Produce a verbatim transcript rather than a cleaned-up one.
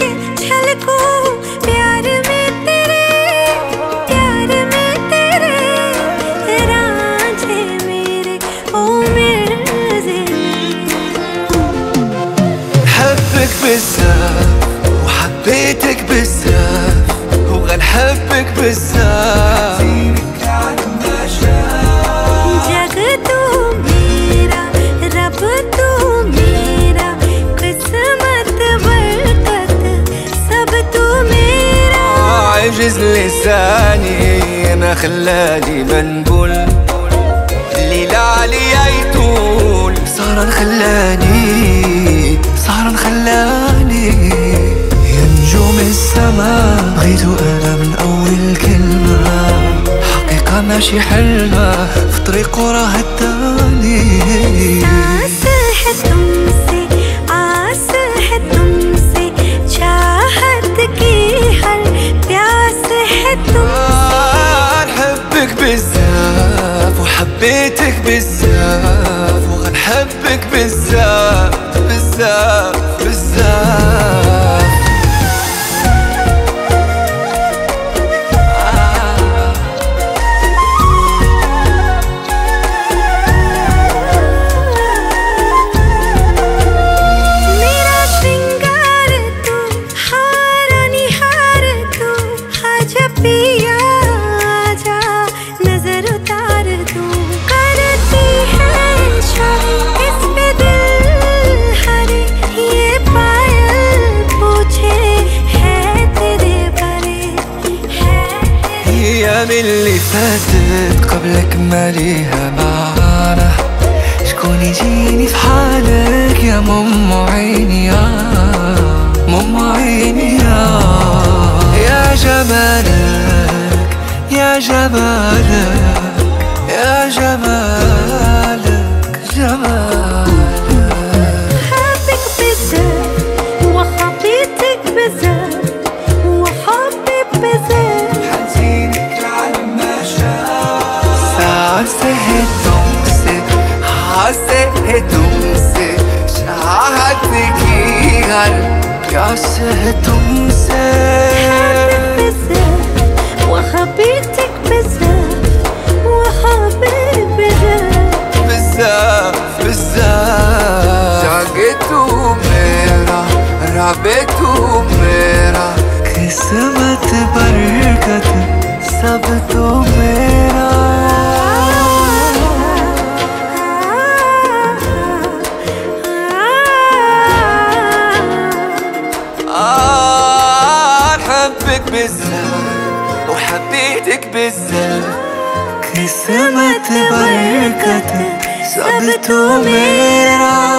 के छलकूं प्यार में तेरे, प्यार में तेरे रांझे मेरे ओ मिर्ज़े. بحبك بزاف وحبيتك بزاف وغنحبك بزاف. जग तू मेरा रब तू मेरा किस्मत बरकत सब तू मेरा. عجز لساني انا خلاني منبول الليل عليا يطول. صار خلاني صار خلاني يا نجوم السماء بغيتو انا من اول كلمة. حقيقة ماشي حلمة في طريق وراه هداني. आस है तुमसे आस है तुमसे चाहत की हर प्यास है तुमसे. نحبك بزاف وحبيتك بزاف وغنحبك بزاف بزاف بزاف. मेरा श्रृंगार तू हारा निहार तू आजा पिया आजा नजर उतार तू. करती है शायद इस पे दिल हरे ये पायल पूछे है तेरे बारे है. ايام اللي فاتت قبلك ما ليها معنى. شكون يجيني في حالك يا ماما عيني يا ماما عيني يا يا جمالك يا جمالك يا جمالك جمالك. حبك بزاف وحبيتك بزاف وحبك بزاف. حزينك على ما شاء. ساعة هتمسي حاسة تمسي شاهدك يغل يا سهتمسي. حبك بزاف وحبيتك بزاف وحبك بزاف. بزاف بزاف. جاقتو ميرا رابطو ميرا قسمت بركت سبتو ميرا. نحبك بزاف وحبيتك بزاف قسمت بركت سبتو ميرا.